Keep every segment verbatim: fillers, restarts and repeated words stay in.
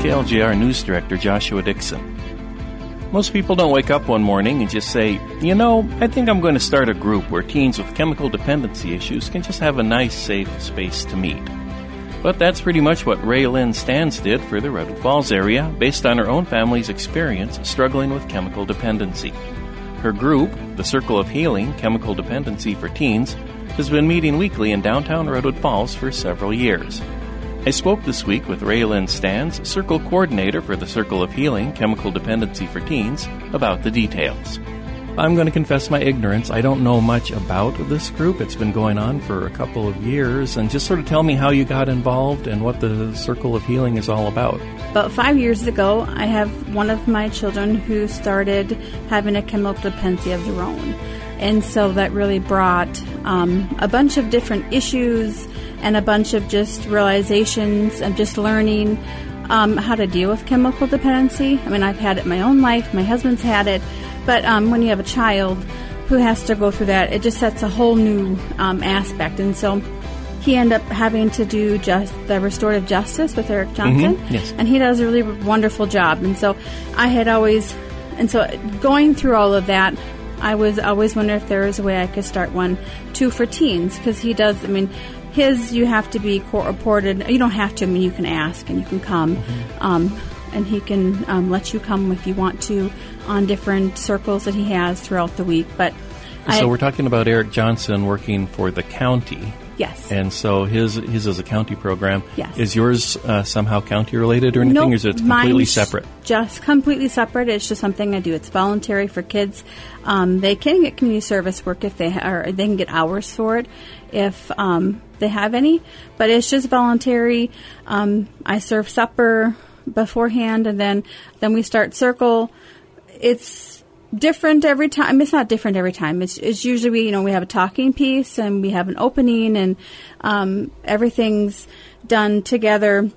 K L J R News Director Joshua Dixon. Most people don't wake up one morning and just say, you know, I think I'm going to start a group where teens with chemical dependency issues can just have a nice, safe space to meet. But that's pretty much what Ray Lynn Stans did for the Redwood Falls area, based on her own family's experience struggling with chemical dependency. Her group, the Circle of Healing Chemical Dependency for Teens, has been meeting weekly in downtown Redwood Falls for several years. I spoke this week with Ray Lynn Stans, Circle Coordinator for the Circle of Healing Chemical Dependency for Teens, about the details. I'm going to confess my ignorance. I don't know much about this group. It's been going on for a couple of years. And just sort of tell me how you got involved and what the Circle of Healing is all about. About five years ago, I have one of my children who started having a chemical dependency of their own. And so that really brought um, a bunch of different issues and a bunch of just realizations and just learning um, how to deal with chemical dependency. I mean, I've had it in my own life. My husband's had it. But um, when you have a child who has to go through that, it just sets a whole new um, aspect. And so he ended up having to do just the restorative justice with Eric Johnson. Mm-hmm. Yes. And he does a really wonderful job. And so I had always, and so going through all of that, I was always wondering if there was a way I could start one, too, for teens. Because he does, I mean, his, you have to be court-reported. You don't have to. I mean, you can ask and you can come. Mm-hmm. Um, and he can um, let you come if you want to on different circles that he has throughout the week. But so I, we're talking about Eric Johnson working for the county. Yes. And so his his is a county program. Yes. Is yours uh, somehow county related or anything, nope, or is it completely mine's separate? Just completely separate. It's just something I do. It's voluntary for kids. Um, they can get community service work if they ha- or they can get hours for it if um, they have any. But it's just voluntary. Um, I serve supper beforehand, and then then we start circle. It's different every time. It's not different every time. It's, it's usually we, you know, we have a talking piece and we have an opening, and um, everything's done together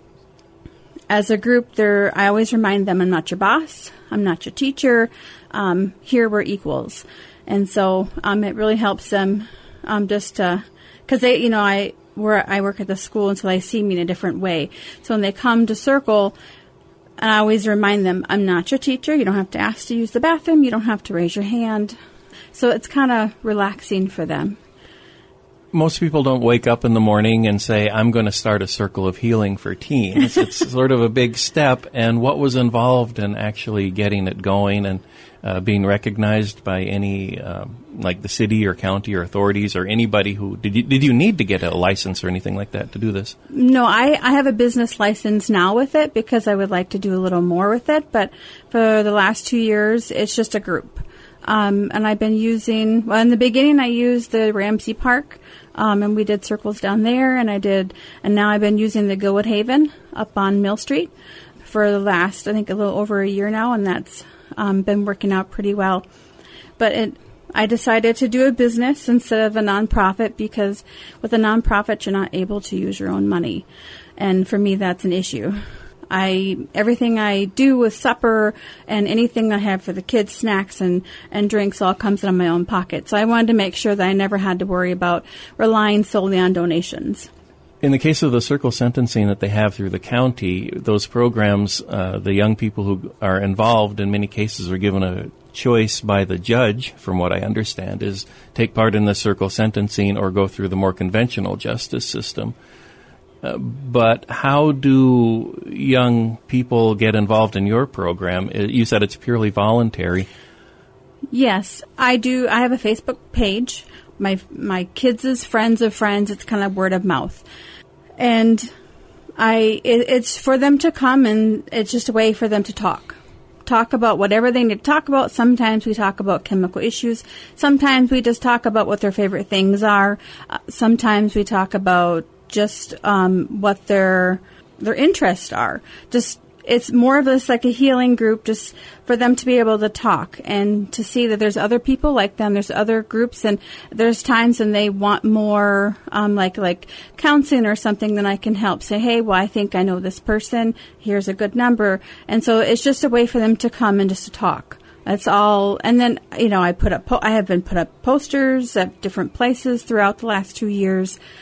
as a group. There, I always remind them, I'm not your boss. I'm not your teacher. Um, here we're equals, and so um, it really helps them um, just because they, you know, I where I work at the school, and so they see me in a different way. So when they come to circle, and I always remind them, I'm not your teacher. You don't have to ask to use the bathroom. You don't have to raise your hand. So it's kind of relaxing for them. Most people don't wake up in the morning and say, I'm going to start a Circle of Healing for Teens. It's sort of a big step. And what was involved in actually getting it going and uh, being recognized by any, uh, like the city or county or authorities or anybody who, did you, did you need to get a license or anything like that to do this? No, I, I have a business license now with it because I would like to do a little more with it. But for the last two years, it's just a group. Um, and I've been using, well, in the beginning I used the Ramsey Park, um, and we did circles down there, and I did, and now I've been using the Gilwood Haven up on Mill Street for the last, I think, a little over a year now, and that's um, been working out pretty well. But it, I decided to do a business instead of a nonprofit because with a nonprofit, you're not able to use your own money. And for me, that's an issue. I everything I do with supper and anything I have for the kids, snacks and, and drinks, all comes out of my own pocket. So I wanted to make sure that I never had to worry about relying solely on donations. In the case of the circle sentencing that they have through the county, those programs, uh, the young people who are involved in many cases are given a choice by the judge, from what I understand, is take part in the circle sentencing or go through the more conventional justice system. Uh, but how do young people get involved in your program? You said it's purely voluntary. Yes, I do. I have a Facebook page. My my kids' friends of friends. It's kind of word of mouth, and I it, it's for them to come, and it's just a way for them to talk. Talk about whatever they need to talk about. Sometimes we talk about chemical issues. Sometimes we just talk about what their favorite things are. Uh, sometimes we talk about just um, what their their interests are. Just it's more of this like a healing group, just for them to be able to talk and to see that there's other people like them. There's other groups, and there's times when they want more, um, like like counseling or something. Then I can help. Say, hey, well, I think I know this person. Here's a good number, and so it's just a way for them to come and just to talk. That's all. And then, you know, I put up. Po- I have been put up posters at different places throughout the last two years.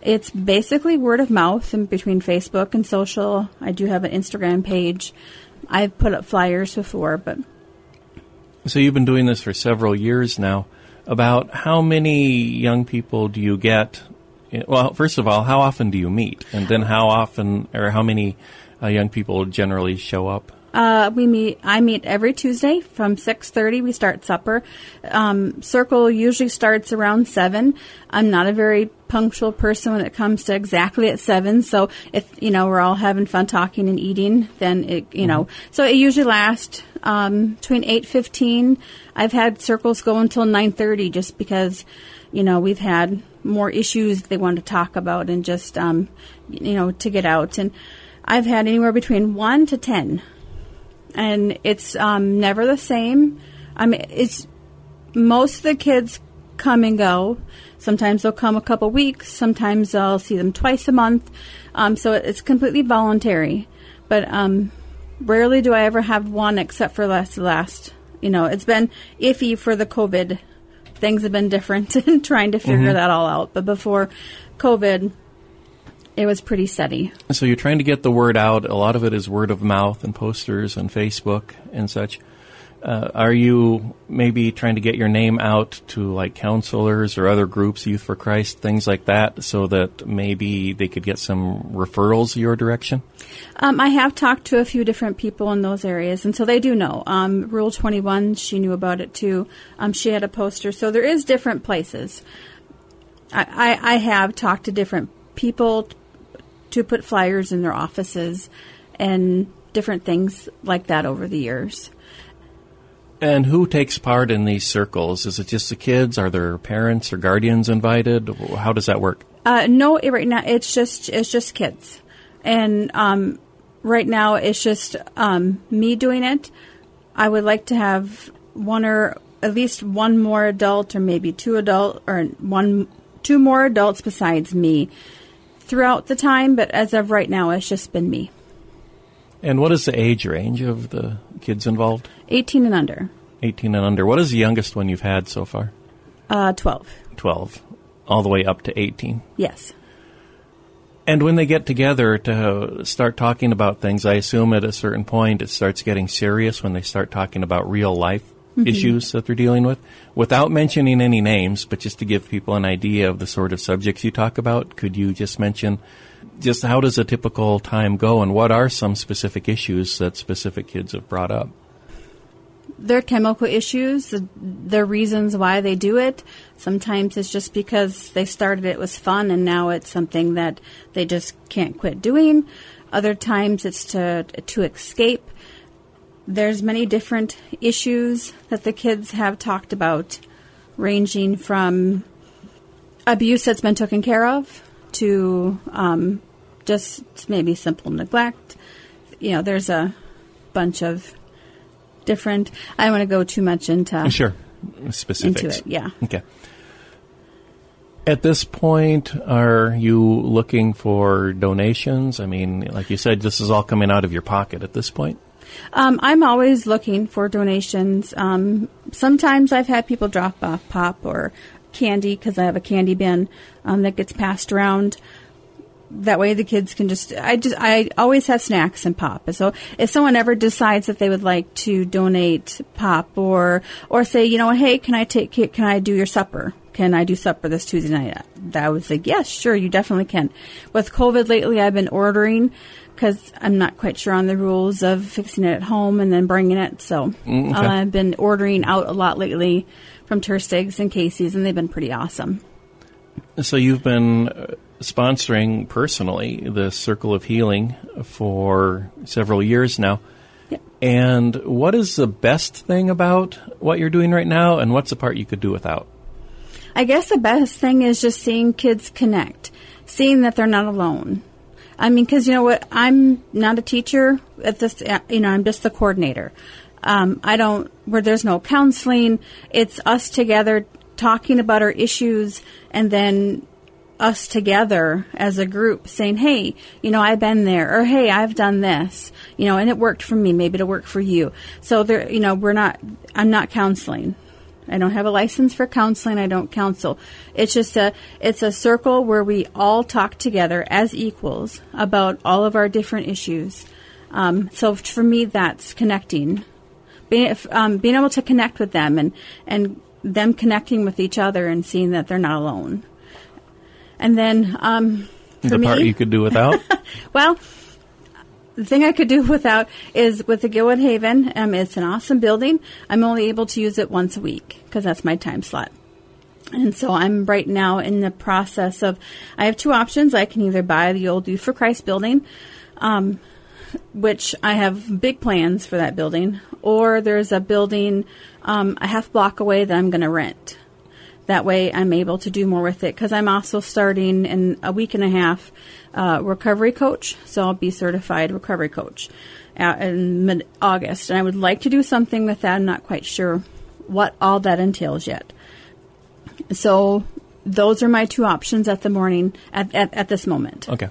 It's basically word of mouth in between Facebook and social. I do have an Instagram page. I've put up flyers before, but... So you've been doing this for several years now. About how many young people do you get? Well, first of all, how often do you meet? And then how often or how many uh, young people generally show up? Uh, we meet. I meet every Tuesday from six thirty. We start supper. Um, Circle usually starts around seven. I'm not a very punctual person when it comes to exactly at seven. So if you know we're all having fun talking and eating, then it you mm-hmm. know. So it usually lasts um, between eight fifteen. I've had circles go until nine thirty, just because you know we've had more issues they want to talk about and just um, you know to get out. And I've had anywhere between one to ten. And it's um, never the same. I mean, it's most of the kids come and go. Sometimes they'll come a couple weeks. Sometimes I'll see them twice a month. Um, so it's completely voluntary. But um, rarely do I ever have one, except for last last. You know, it's been iffy for the COVID. Things have been different in trying to figure mm-hmm. that all out. But before COVID, it was pretty steady. So you're trying to get the word out. A lot of it is word of mouth and posters and Facebook and such. Uh, are you maybe trying to get your name out to like counselors or other groups, Youth for Christ, things like that, so that maybe they could get some referrals your direction? Um, I have talked to a few different people in those areas, and so they do know. Um, Rule twenty-one, she knew about it too. Um, she had a poster. So there is different places. I, I, I have talked to different people to put flyers in their offices and different things like that over the years. And who takes part in these circles? Is it just the kids? Are there parents or guardians invited? How does that work? Uh, no, it, right now it's just it's just kids, and um, right now it's just um, me doing it. I would like to have one or at least one more adult, or maybe two adult, or one two more adults besides me throughout the time, but as of right now, it's just been me. And what is the age range of the kids involved? eighteen and under. eighteen and under. What is the youngest one you've had so far? Uh, twelve. twelve. All the way up to eighteen? Yes. And when they get together to start talking about things, I assume at a certain point it starts getting serious when they start talking about real life mm-hmm. issues that they're dealing with. Without mentioning any names, but just to give people an idea of the sort of subjects you talk about, could you just mention just how does a typical time go and what are some specific issues that specific kids have brought up? Their chemical issues, the, the reasons why they do it. Sometimes it's just because they started it was fun and now it's something that they just can't quit doing. Other times it's to to escape. There's many different issues that the kids have talked about, ranging from abuse that's been taken care of to um, just maybe simple neglect. You know, there's a bunch of different. I don't want to go too much into sure specifics. Into it, yeah. Okay. At this point, are you looking for donations? I mean, like you said, this is all coming out of your pocket at this point. Um, I'm always looking for donations. Um, sometimes I've had people drop off pop or candy because I have a candy bin um, that gets passed around. That way the kids can just, I just, I always have snacks and pop. So if someone ever decides that they would like to donate pop or, or say, you know, hey, can I take, can I do your supper? Can I do supper this Tuesday night? I would say, yes, sure, you definitely can. With COVID lately, I've been ordering because I'm not quite sure on the rules of fixing it at home and then bringing it. So okay. uh, I've been ordering out a lot lately from Tersteig's and Casey's, and they've been pretty awesome. So you've been sponsoring personally the Circle of Healing for several years now. Yep. And what is the best thing about what you're doing right now, and what's the part you could do without? I guess the best thing is just seeing kids connect, seeing that they're not alone. I mean, because you know what, I'm not a teacher at this. You know, I'm just the coordinator. Um, I don't. Where there's no counseling, it's us together talking about our issues, and then us together as a group saying, hey, you know, I've been there, or hey, I've done this, you know, and it worked for me. Maybe it'll work for you. So there, you know, we're not. I'm not counseling. I don't have a license for counseling. I don't counsel. It's just a it's a circle where we all talk together as equals about all of our different issues. Um, so for me, that's connecting, being um, being able to connect with them and and them connecting with each other and seeing that they're not alone. And then um, for the me, part you could do without. Well, the thing I could do without is with the Gilwood Haven. Um, it's an awesome building. I'm only able to use it once a week because that's my time slot. And so I'm right now in the process of, I have two options. I can either buy the old Youth for Christ building, um, which I have big plans for that building, or there's a building um, a half block away that I'm going to rent. That way I'm able to do more with it because I'm also starting in a week and a half uh, recovery coach. So I'll be certified recovery coach uh, in mid-August. And I would like to do something with that. I'm not quite sure what all that entails yet. So those are my two options at the morning, at, at, at this moment. Okay.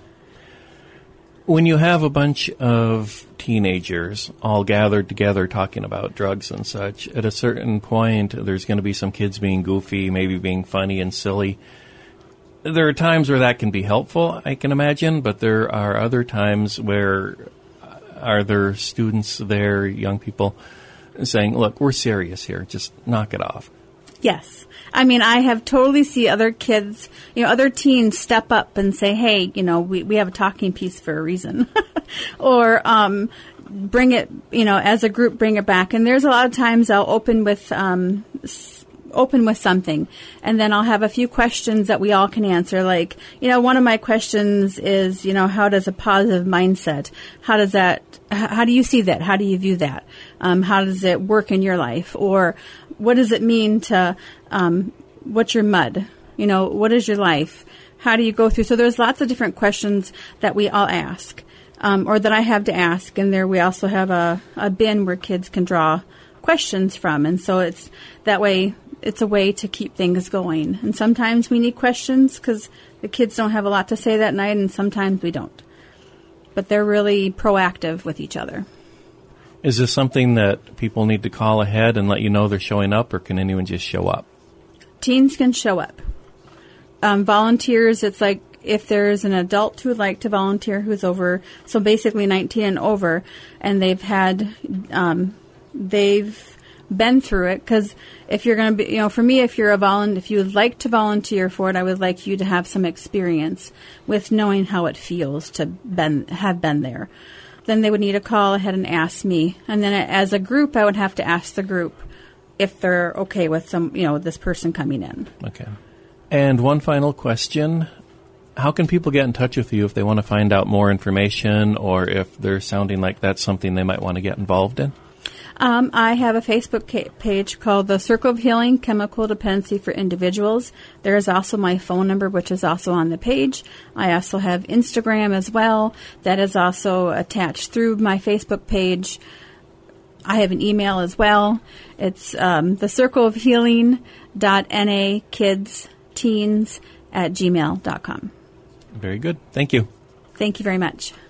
When you have a bunch of teenagers all gathered together talking about drugs and such, at a certain point, there's going to be some kids being goofy, maybe being funny and silly. There are times where that can be helpful, I can imagine, but there are other times where are there students there, young people, saying, look, we're serious here, just knock it off. Yes. I mean, I have totally see other kids, you know, other teens step up and say, hey, you know, we, we have a talking piece for a reason. or um, bring it, you know, as a group, bring it back. And there's a lot of times I'll open with um, s- open with something. And then I'll have a few questions that we all can answer. Like, you know, one of my questions is, you know, how does a positive mindset, how does that, how do you see that? How do you view that? Um, how does it work in your life? Or what does it mean to, um, what's your mud? You know, what is your life? How do you go through? So there's lots of different questions that we all ask, um, or that I have to ask. And there we also have a, a bin where kids can draw questions from. And so it's that way, it's a way to keep things going. And sometimes we need questions because the kids don't have a lot to say that night, and sometimes we don't. But they're really proactive with each other. Is this something that people need to call ahead and let you know they're showing up, or can anyone just show up? Teens can show up. Um, volunteers, it's like if there's an adult who would like to volunteer who's over, so basically nineteen and over, and they've had, um, they've been through it, because if you're going to be, you know, for me, if you're a volunteer, if you would like to volunteer for it, I would like you to have some experience with knowing how it feels to been, have been there. Then they would need to call ahead and ask me. And then as a group, I would have to ask the group if they're okay with some, you know, this person coming in. Okay. And one final question. How can people get in touch with you if they want to find out more information, or if they're sounding like that's something they might want to get involved in? Um, I have a Facebook ca- page called the Circle of Healing Chemical Dependency for Individuals. There is also my phone number, which is also on the page. I also have Instagram as well. That is also attached through my Facebook page. I have an email as well. It's um, the circle of healing dot n a kids teens at gmail dot com. Very good. Thank you. Thank you very much.